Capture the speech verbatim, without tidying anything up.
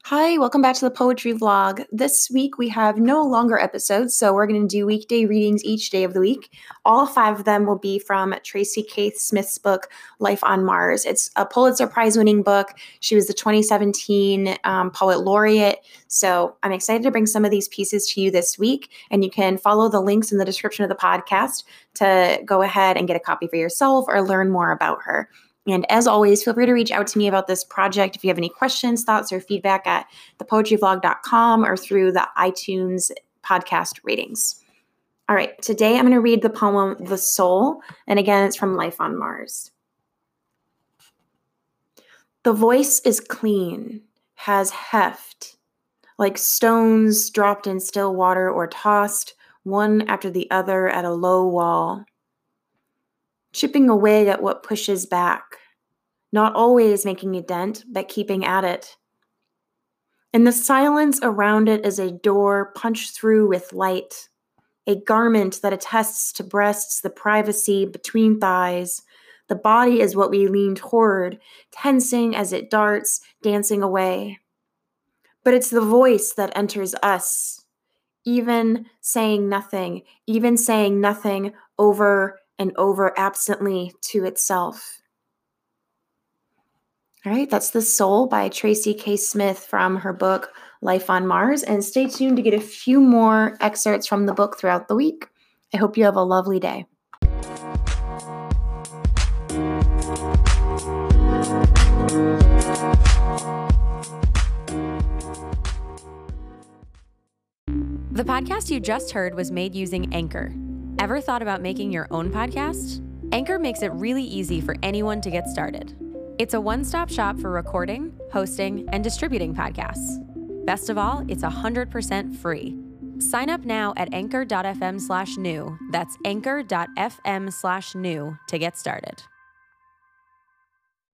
Hi, welcome back to the Poetry Vlog. This week we have no longer episodes, so we're going to do weekday readings each day of the week. All five of them will be from Tracy K. Smith's book, Life on Mars. It's a Pulitzer Prize-winning book. She was the twenty seventeen um, Poet Laureate, so I'm excited to bring some of these pieces to you this week, and you can follow the links in the description of the podcast to go ahead and get a copy for yourself or learn more about her. And as always, feel free to reach out to me about this project if you have any questions, thoughts, or feedback at the poetry vlog dot com or through the iTunes podcast ratings. All right, today I'm going to read the poem The Soul, and again, it's from Life on Mars. The voice is clean, has heft, like stones dropped in still water or tossed, one after the other at a low wall, chipping away at what pushes back, not always making a dent, but keeping at it. In the silence around it is a door punched through with light, a garment that attests to breasts, the privacy between thighs. The body is what we lean toward, tensing as it darts, dancing away. But it's the voice that enters us, even saying nothing, even saying nothing over and over absently to itself. All right, that's The Soul by Tracy K. Smith from her book, Life on Mars. And stay tuned to get a few more excerpts from the book throughout the week. I hope you have a lovely day. The podcast you just heard was made using Anchor. Ever thought about making your own podcast? Anchor makes it really easy for anyone to get started. It's a one-stop shop for recording, hosting, and distributing podcasts. Best of all, it's one hundred percent free. Sign up now at anchor dot f m slash new. That's anchor dot f m slash new to get started.